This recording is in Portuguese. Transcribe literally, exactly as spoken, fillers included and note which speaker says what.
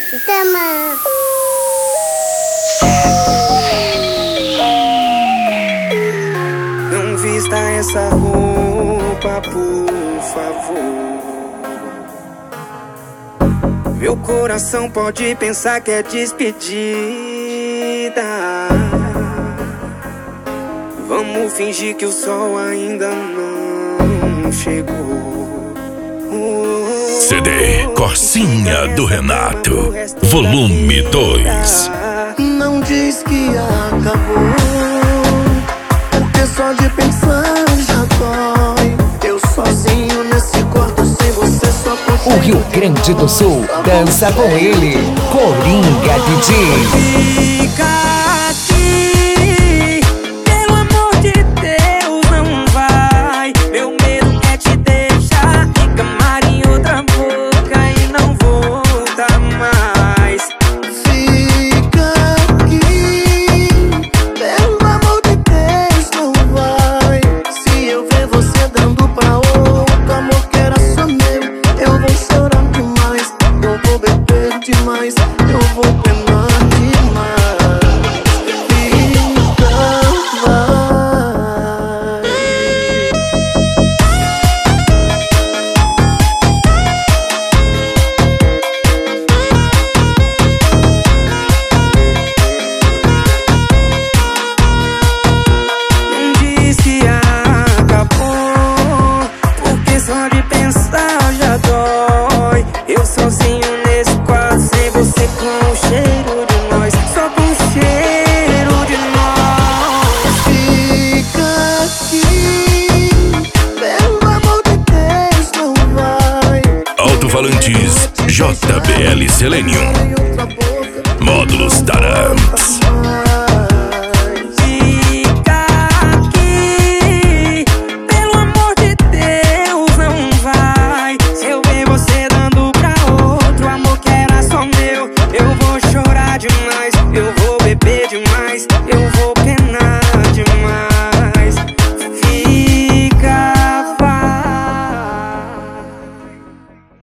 Speaker 1: Tama.
Speaker 2: Não vista essa roupa, por favor. Meu coração pode pensar que é despedida. Vamos fingir que o sol ainda não chegou.
Speaker 3: C D Corsinha do Renato, volume dois.
Speaker 4: Não diz que acabou, porque só de pensar já dói. Eu sozinho nesse quarto sem você, só por
Speaker 5: O Rio Grande do Sul dança com ele, Coringa D J.
Speaker 2: Fica aqui, pelo amor de Deus, não vai. Meu medo é te deixar recamar em outra boca e não voltar mais.
Speaker 4: Fica aqui, pelo amor de Deus, não vai. Se eu ver você dando pra outro amor que era só meu, eu vou chorar demais, eu vou beber demais, eu vou penar demais. Então vai.
Speaker 2: Não diz que acabou, porque só de pensar já dói. Eu sozinho nesse quarto sem você, com o cheiro de nós, só com o cheiro de nós.
Speaker 4: Fica aqui, pelo amor de Deus, não vai.
Speaker 3: Alto-falantes J B L Selenium,
Speaker 4: Em outra boca,
Speaker 3: módulos Taramps.